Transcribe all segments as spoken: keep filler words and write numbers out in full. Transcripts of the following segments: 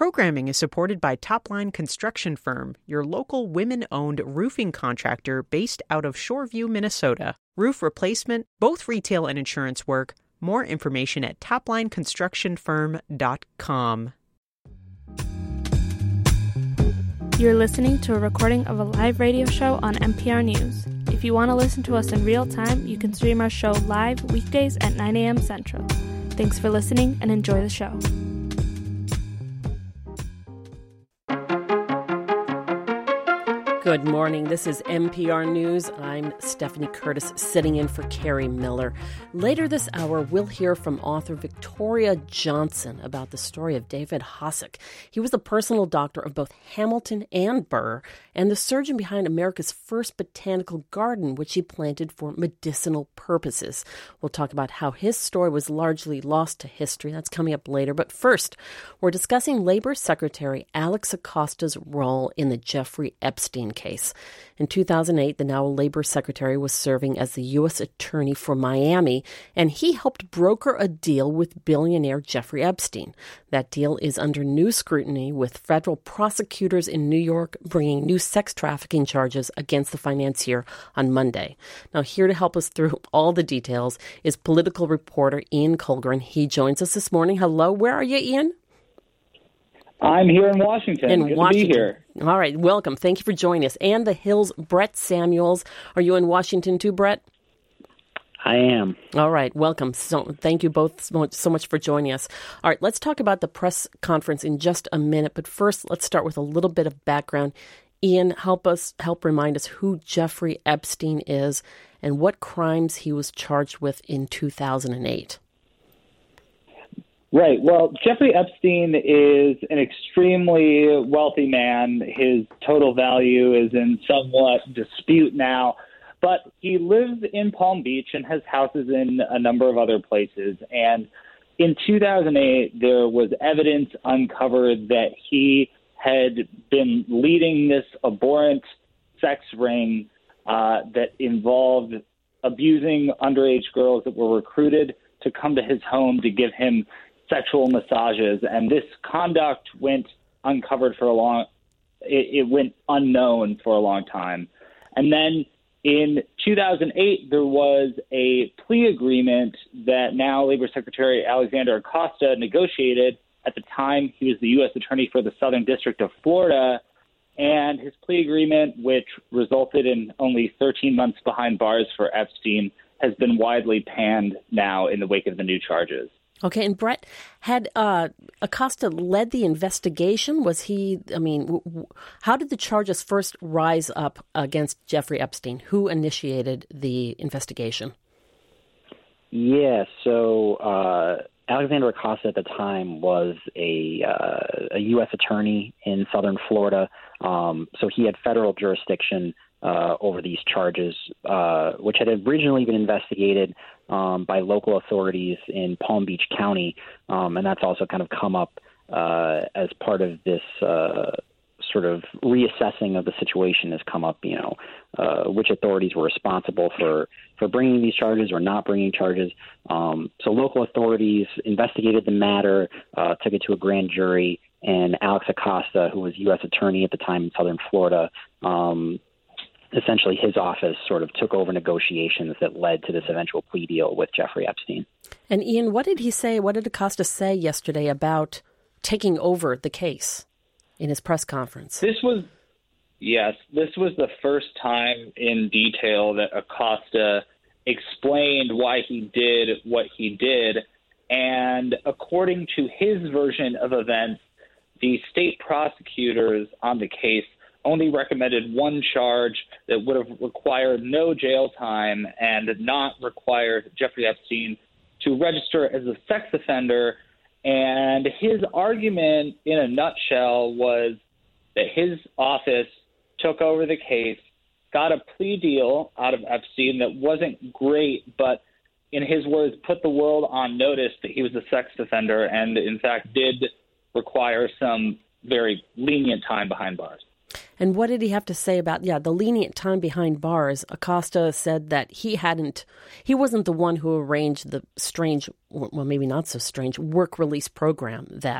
Programming is supported by Topline Construction Firm, your local women-owned roofing contractor based out of Shoreview, Minnesota. Roof replacement, both retail and insurance work. More information at topline construction firm dot com. You're listening to a recording of a live radio show on N P R News. If you want to listen to us in real time, you can stream our show live weekdays at nine a.m. Central. Thanks for listening and enjoy the show. Good morning. This is N P R News. I'm Stephanie Curtis, sitting in for Carrie Miller. Later this hour, we'll hear from author Victoria Johnson about the story of David Hosack. He was the personal doctor of both Hamilton and Burr, and the surgeon behind America's first botanical garden, which he planted for medicinal purposes. We'll talk about how his story was largely lost to history. That's coming up later. But first, we're discussing Labor Secretary Alex Acosta's role in the Jeffrey Epstein case. In two thousand eight, the now Labor Secretary was serving as the U S Attorney for Miami, and he helped broker a deal with billionaire Jeffrey Epstein. That deal is under new scrutiny, with federal prosecutors in New York bringing new sex trafficking charges against the financier on Monday. Now, here to help us through all the details is political reporter Ian Colgren. He joins us this morning. Hello, where are you, Ian? I'm here in Washington. In Good Washington. to be here. All right, welcome. Thank you for joining us. And the Hill's Brett Samuels. Are you in Washington too, Brett? I am. All right, welcome. So thank you both so much, so much for joining us. All right, let's talk about the press conference in just a minute. But first, let's start with a little bit of background. Ian, help us, help remind us who Jeffrey Epstein is and what crimes he was charged with in two thousand eight. Right. Well, Jeffrey Epstein is an extremely wealthy man. His total value is in somewhat dispute now, but he lives in Palm Beach and has houses in a number of other places. And in two thousand eight, there was evidence uncovered that he had been leading this abhorrent sex ring uh, that involved abusing underage girls that were recruited to come to his home to give him sexual massages, and this conduct went uncovered for a long, it, it went unknown for a long time. And then in two thousand eight, there was a plea agreement that now Labor Secretary Alexander Acosta negotiated. At the time, he was the U S Attorney for the Southern District of Florida, and his plea agreement, which resulted in only thirteen months behind bars for Epstein, has been widely panned now in the wake of the new charges. Okay, and Brett, had uh, Acosta led the investigation? Was he, I mean, w- w- how did the charges first rise up against Jeffrey Epstein? Who initiated the investigation? Yeah, so uh, Alexander Acosta at the time was a, uh, a U S attorney in southern Florida, um, so he had federal jurisdiction Uh, over these charges, uh, which had originally been investigated um, by local authorities in Palm Beach County. Um, and that's also kind of come up uh, as part of this uh, sort of reassessing of the situation has come up, you know, uh, which authorities were responsible for, for bringing these charges or not bringing charges. Um, so local authorities investigated the matter, uh, took it to a grand jury, and Alex Acosta, who was U S attorney at the time in southern Florida, um, essentially his office sort of took over negotiations that led to this eventual plea deal with Jeffrey Epstein. And Ian, what did he say, what did Acosta say yesterday about taking over the case in his press conference? This was, yes, this was the first time in detail that Acosta explained why he did what he did. And according to his version of events, the state prosecutors on the case only recommended one charge that would have required no jail time and not required Jeffrey Epstein to register as a sex offender. And his argument, in a nutshell, was that his office took over the case, got a plea deal out of Epstein that wasn't great, but in his words, put the world on notice that he was a sex offender and, in fact, did require some very lenient time behind bars. And what did he have to say about, yeah, the lenient time behind bars? Acosta said that he hadn't, he wasn't the one who arranged the strange, well, maybe not so strange, work release program that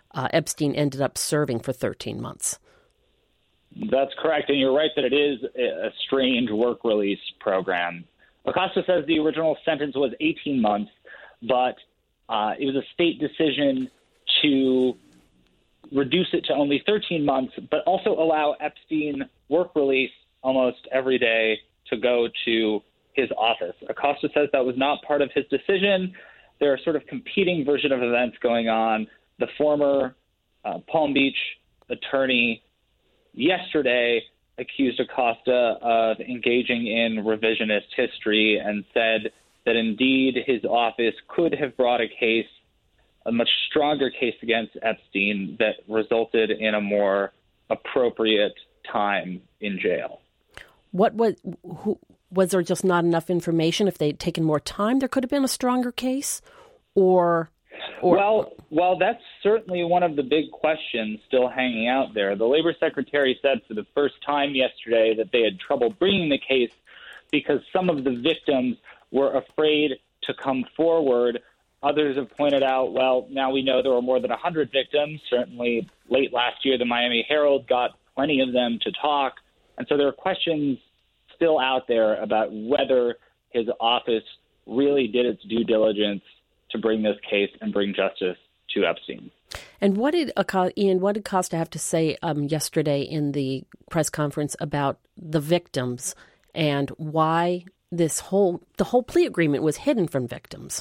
uh, Epstein ended up serving for thirteen months. That's correct, and you're right that it is a strange work release program. Acosta says the original sentence was eighteen months, but uh, it was a state decision to reduce it to only thirteen months, but also allow Epstein work release almost every day to go to his office. Acosta says that was not part of his decision. There are sort of competing version of events going on. The former uh, Palm Beach attorney yesterday accused Acosta of engaging in revisionist history and said that indeed his office could have brought a case, a much stronger case against Epstein that resulted in a more appropriate time in jail. What was, who, was there just not enough information? If they'd taken more time, there could have been a stronger case? Or, or well, well, that's certainly one of the big questions still hanging out there. The Labor Secretary said for the first time yesterday that they had trouble bringing the case because some of the victims were afraid to come forward. Others have pointed out, well, now we know there were more than one hundred victims. Certainly late last year, the Miami Herald got plenty of them to talk. And so there are questions still out there about whether his office really did its due diligence to bring this case and bring justice to Epstein. And what did Ian, what did Costa have to say um, yesterday in the press conference about the victims and why this whole the whole plea agreement was hidden from victims?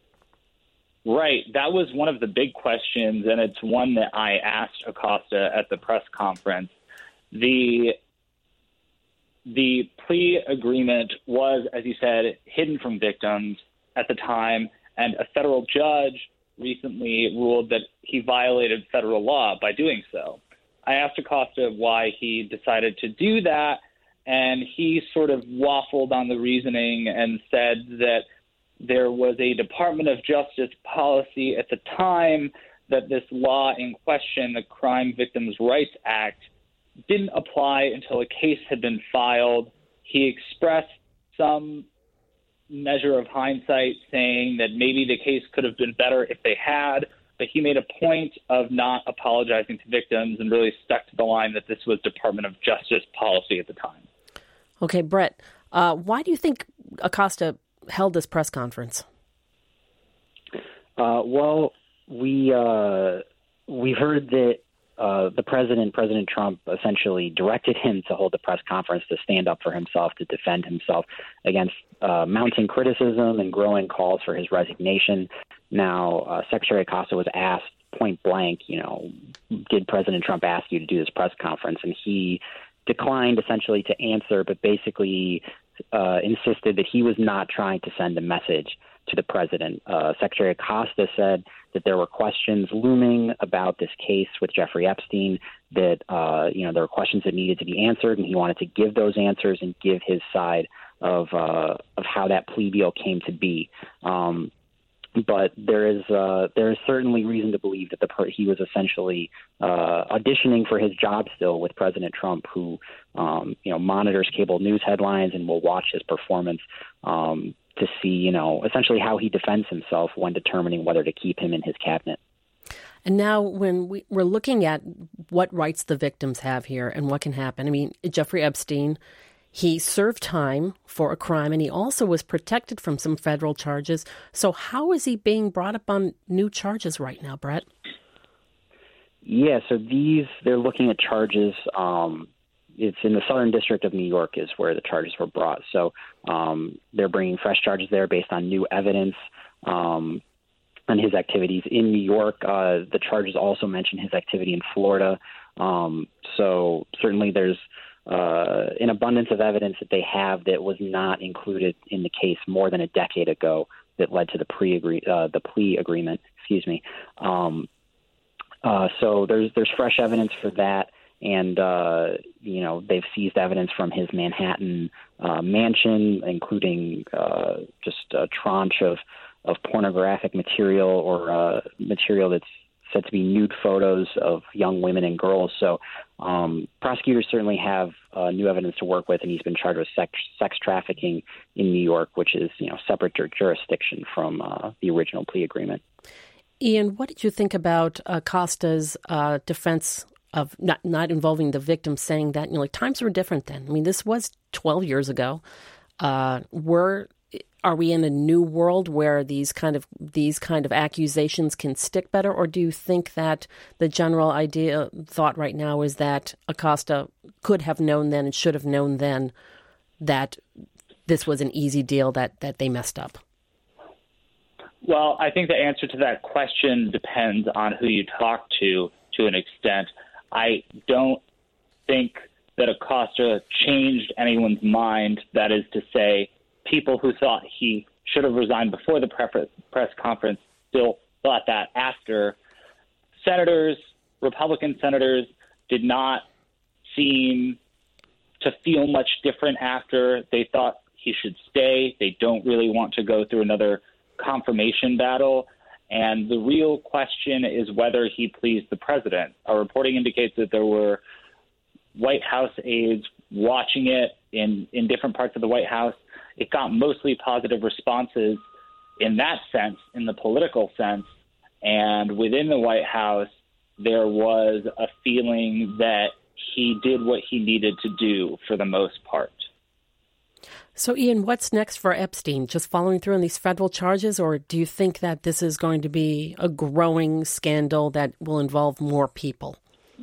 Right. That was one of the big questions, and it's one that I asked Acosta at the press conference. The the plea agreement was, as you said, hidden from victims at the time, and a federal judge recently ruled that he violated federal law by doing so. I asked Acosta why he decided to do that, and he sort of waffled on the reasoning and said that there was a Department of Justice policy at the time that this law in question, the Crime Victims' Rights Act, didn't apply until a case had been filed. He expressed some measure of hindsight, saying that maybe the case could have been better if they had, but he made a point of not apologizing to victims and really stuck to the line that this was Department of Justice policy at the time. Okay, Brett, uh, why do you think Acosta held this press conference? Uh, well, we uh, we heard that uh, the president, President Trump, essentially directed him to hold the press conference to stand up for himself, to defend himself against uh, mounting criticism and growing calls for his resignation. Now, uh, Secretary Acosta was asked point blank, you know, did President Trump ask you to do this press conference? And he declined essentially to answer, but basically uh, insisted that he was not trying to send a message to the president. Uh, Secretary Acosta said that there were questions looming about this case with Jeffrey Epstein, that uh, you know there were questions that needed to be answered, and he wanted to give those answers and give his side of uh, of how that plea deal came to be. Um, But there is uh, there is certainly reason to believe that the per- he was essentially uh, auditioning for his job still with President Trump, who um, you know monitors cable news headlines and will watch his performance um, to see you know essentially how he defends himself when determining whether to keep him in his cabinet. And now, when we, we're looking at what rights the victims have here and what can happen, I mean, Jeffrey Epstein, he served time for a crime, and he also was protected from some federal charges. So how is he being brought up on new charges right now, Brett? Yeah, so these, they're looking at charges. Um, it's in the Southern District of New York is where the charges were brought. So um, they're bringing fresh charges there based on new evidence um, on his activities in New York. Uh, the charges also mention his activity in Florida. Um, so certainly there's Uh, an abundance of evidence that they have that was not included in the case more than a decade ago that led to the pre-agree uh, the plea agreement. Excuse me. Um, uh, so there's there's fresh evidence for that, and uh, you know they've seized evidence from his Manhattan uh, mansion, including uh, just a tranche of of pornographic material or uh, material that's said to be nude photos of young women and girls. So um, prosecutors certainly have uh, new evidence to work with, and he's been charged with sex, sex trafficking in New York, which is, you know, separate jurisdiction from uh, the original plea agreement. Ian, what did you think about Acosta's uh, defense of not, not involving the victim, saying that, you know, like, times were different then? I mean, this was twelve years ago. Uh, were are we in a new world where these kind of these kind of accusations can stick better, or do you think that the general idea thought right now is that Acosta could have known then and should have known then that this was an easy deal, that that they messed up? Well, I think the answer to that question depends on who you talk to, to an extent. I don't think that Acosta changed anyone's mind. That is to say, people who thought he should have resigned before the press conference still thought that after. Senators, Republican senators, did not seem to feel much different after. They thought he should stay. They don't really want to go through another confirmation battle. And the real question is whether he pleased the president. Our reporting indicates that there were White House aides watching it in, in different parts of the White House. It got mostly positive responses in that sense, in the political sense. And within the White House, there was a feeling that he did what he needed to do for the most part. So, Ian, what's next for Epstein? Just following through on these federal charges, or do you think that this is going to be a growing scandal that will involve more people?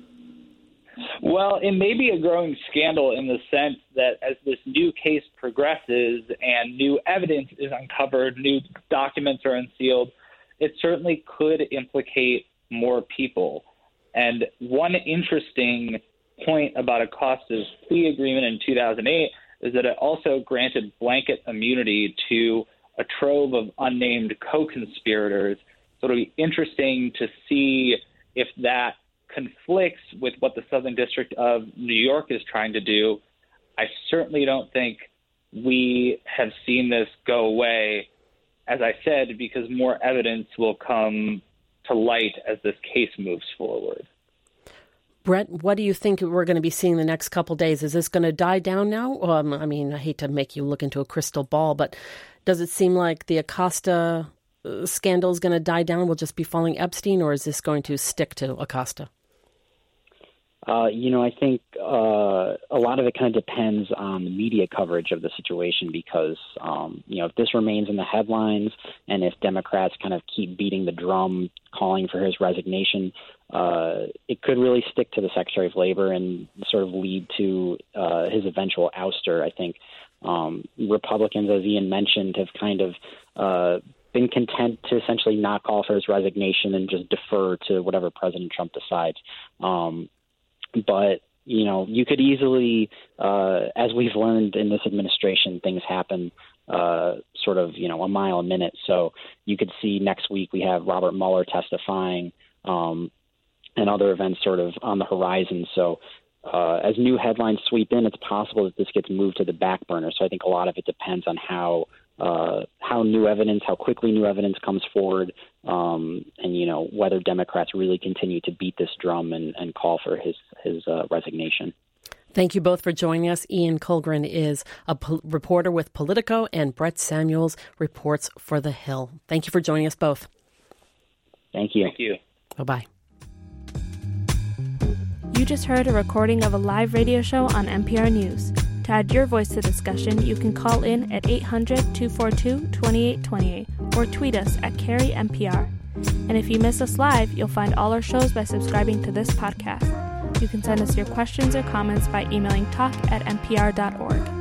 Well, it may be a growing scandal in the sense that as this new case progresses and new evidence is uncovered, new documents are unsealed, it certainly could implicate more people. And one interesting point about Acosta's plea agreement in two thousand eight is that it also granted blanket immunity to a trove of unnamed co-conspirators. So it'll be interesting to see if that conflicts with what the Southern District of New York is trying to do. I certainly don't think we have seen this go away, as I said, because more evidence will come to light as this case moves forward. Brett, what do you think we're going to be seeing the next couple days? Is this going to die down now? Um, I mean, I hate to make you look into a crystal ball, but does it seem like the Acosta uh, scandal is going to die down? We'll just be following Epstein, or is this going to stick to Acosta? Uh, you know, I think uh, a lot of it kind of depends on the media coverage of the situation because, um, you know, if this remains in the headlines and if Democrats kind of keep beating the drum, calling for his resignation, uh, it could really stick to the Secretary of Labor and sort of lead to uh, his eventual ouster. I think um, Republicans, as Ian mentioned, have kind of uh, been content to essentially not call for his resignation and just defer to whatever President Trump decides. Um, But, you know, you could easily, uh, as we've learned in this administration, things happen uh, sort of, you know, a mile a minute. So you could see next week we have Robert Mueller testifying um, and other events sort of on the horizon. So uh, as new headlines sweep in, it's possible that this gets moved to the back burner. So I think a lot of it depends on how uh, how new evidence, how quickly new evidence comes forward, um, and, you know, whether Democrats really continue to beat this drum and, and call for his, his uh, resignation. Thank you both for joining us. Ian Colgren is a po- reporter with Politico, and Brett Samuels reports for The Hill. Thank you for joining us both. Thank you. Thank you. Bye-bye. You just heard a recording of a live radio show on N P R News. To add your voice to the discussion, you can call in at eight hundred, two four two, two eight two eight or tweet us at Carrie N P R. And if you miss us live, you'll find all our shows by subscribing to this podcast. You can send us your questions or comments by emailing talk at n p r dot org.